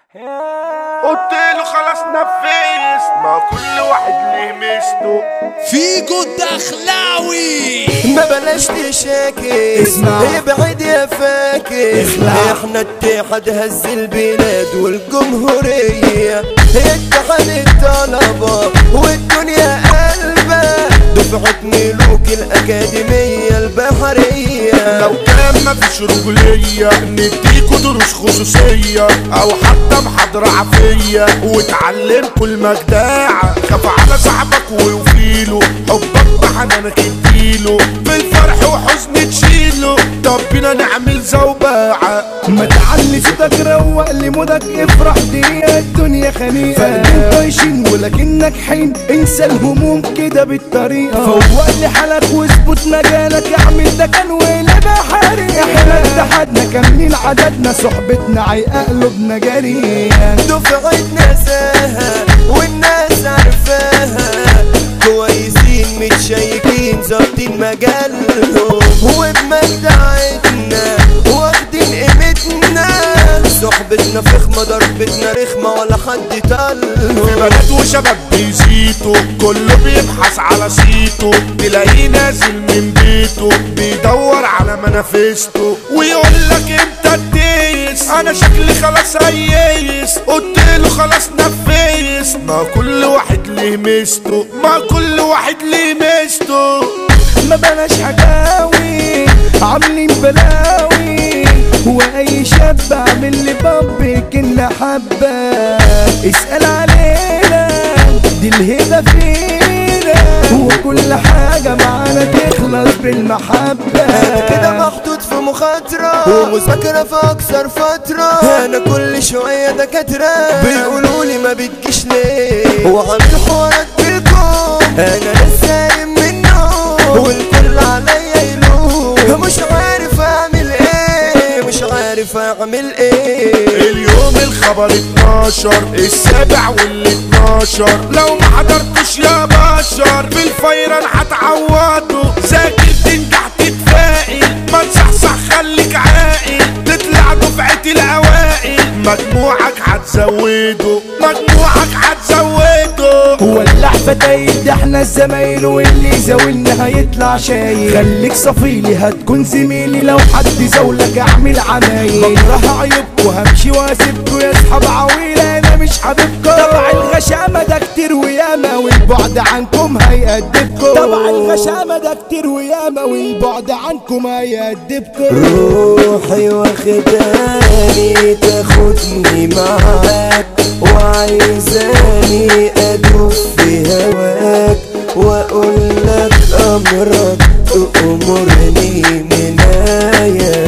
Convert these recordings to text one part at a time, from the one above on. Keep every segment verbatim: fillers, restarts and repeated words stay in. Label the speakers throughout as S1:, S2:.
S1: قلت له خلاص نفذ، ما كل واحد ليه ميزته.
S2: فيجو الدخلاوي
S3: ما بلاش تشاكي،
S2: اسمع
S3: ابعد يا فاكر، احنا اتحاد هز البلاد والجمهورية، اتحاد الطلبة والدنيا قلبة، دفعة ملوك الأكاديمية البحرية.
S1: لو كان مفيش رجولية نديكوا دروس خصوصية أو حتى محاضرة عافية وتعلمكوا المجداعة. خاف على صاحبك ويوفيله، حبك بحنانك اديله، في الفرح وحزن تشيله. طب بينا نعمل زوباعة،
S4: ما تعلي صوتك، روق لمودك، افرح دقيقة الدنيا خنيقة. فردين طايشين ولكنك حين، انسى الهموم كده بالطريقة. فوق لحالك واثبت مجالك، اعمل ده كان ولا بحري. احنا اتحادنا كاملين عددنا، صحبتنا عيقة قلوبنا جريان.
S3: دفعتنا ساها والناس عارفاها، كويسين متشيكين ظابطين مجالهم، وبمجدعتنا واخدين قيمتنا. صحبتنا فخمة ضربتنا رخمة ولا حد طالهم.
S1: في بنات وشباب بيزيتوا، كله بيبحث على صيته، تلاقيه نازل من بيته بيدور على منافسته، ويقولك انت الديس انا شكلي خلاص هيس. قلت له خلاص نفذ، ما كل واحد ليه ميزته، ما كل واحد ليه ميزته.
S4: ما بلاش حكاوي عاملين بلاوي، واي شاب عامل لي بامب كنا حبه. اسأل علينا دي الهبه فينا، وكل حاجه معانا تخلص بالمحبه.
S3: انا كده محطوط في مخاطره ومذاكره في اكثر فتره، انا كل شويه دكاتره بيقولولي ما بتجيش ليه، وعامل حوارات بالكم انا لسه منه، والكل عليا يلوم. مش عارف اعمل ايه، مش عارف اعمل ايه.
S1: اليوم الخبر اتناشر السابع والاتناشر، لو ما حضرتوش يا بشر بالفيران هتعوضوا. ذاكر تنجح تتفائل، ما تصحصح خليك عاقل، تطلع دفعة الاوائل. مجموعك هتزوده، مجموعك هتزوده.
S4: ولع فتايل ده احنا الزمايل، واللي زاولنا هيطلع شايل. خليك صفيلي هتكون زميلي، لو حد زولك اعمل عمايل. بكره عيوبكوا همشي واسيبكوا يا اصحاب عويلة، انا مش حبيبكوا. طبع الغشامة ده كتير وياما، والبعد عنكم هيأدبكوا. طبع الغشامة ده كتير وياما، والبعد عنكم هيأدبكوا.
S3: روحي واخداني تاخدني معاك، وعايزاني ادوب في هواك، واقول لك امرك تأمرني من آية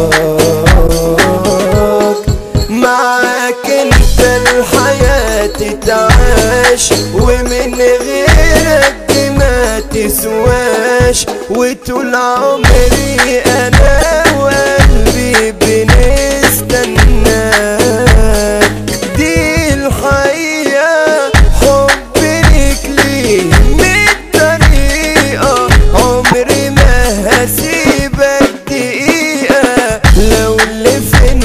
S3: رضاك. معاك انت الحياة تتعاش، ومن غيرك دي ما تسواش. وطول عمري انا وقلبي بنستناك، دي الحقيقة حب ليك ليه مية طريقة. عمري ما هسيبك دقيقة، لو اللي فين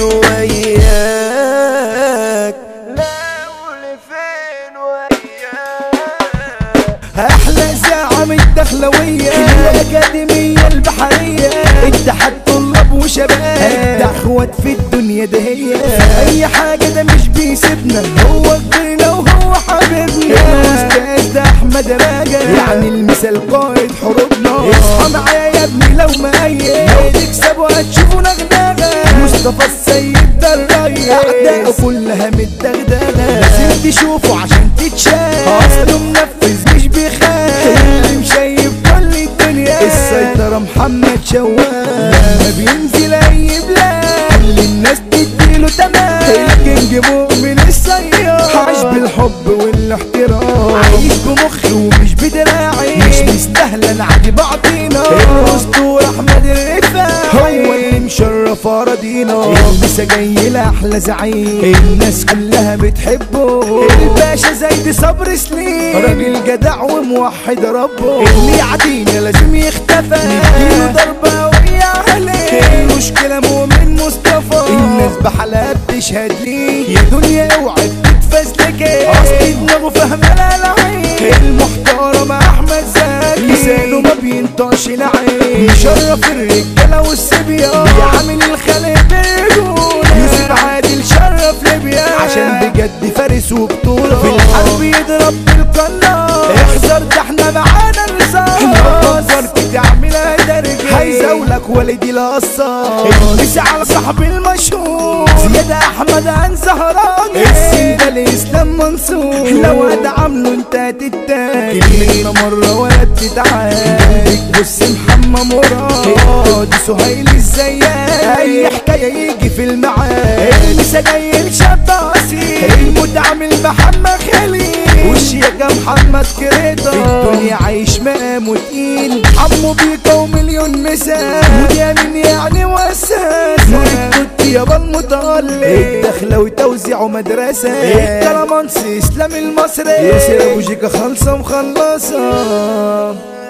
S3: وياك، لو اللي فين وياك.
S4: احلى اذاعه من الدخلويه، الاكاديميه البحريه، اتحاد طلاب وشباب، اجدع اخوات في الدنيا ده هي. اي حاجه ده مش بيسيبنا، هو كبرنا وهو حبيبنا. الاستاذ ده احمد راجع، يعني المثال قائد حروبنا. اصحى معايا يا ابني لو مقيد، لو تكسبوا هتشوفوا نغنغه. مصطفى السيد ده الريس، اعدائه كلها متدغدغه، لازم تشوفوا عشان تتشاف. اصله منفذ مش بيخاف، اللي مشايف كل الدنيا. السيطرة محمد شوال، لما بينزل اي بلاد كل الناس تديله تمام. الكينج مؤمن السيار، عايش بالحب والاحترام، عايش بمخي ومش بدراعي، مش مستاهله نعدي بعضينا. الاسطوره احمد الرفاعي، هو اللي مشرف اراضينا. لسه جاي لاحلى زعيم، الناس كلها بتحبه. الباشا زيد صبر سليم، راجل جدع وموحد ربه، اللي يعدينا لازم يختفى، نديله ضربه ضيعها ليه؟ المشكلة مؤمن مصطفى الناس بحالها بتشهد ليه. يا دنيا اوعى تتفزلكي اصل دماغه فاهمة لا لعين. المحترم احمد زكي لسانه ما بينطقش لعين. مشرف الرجالة والصبيان بيعامل الخلق بالرجولة. يوسف عادل شرف ليبيا عشان بجد فارس وبطولة. في الحرب يضرب بالقناص احذر ده احنا معانا الرصاص. فكرت تعملها درجة هيزاولك والدي القصاص. المسي على صاحبي المشهور زيادة احمد عن زهراني. السن ده الاسلام منصور لو هتعامله انت هتتاكل. كلمتنا مرة ولا بتتعاد. بص محمد مراد دي سهيل الزيات. اي حكاية يجي في المعاد. المسا جاي الشاب اصيل المتعامل محمد خليل. والشياكة محمد كريطة الدنيا عايش مقامه تقيل. عمو بيكا ومليون مثال ودي مين يعني واساس. نور الكت يابا المتألق الدخلة وتوزيعه مدرسة. الكلامانسي اسلام المصري ياسر ابو جيكا خالصة مخلصة.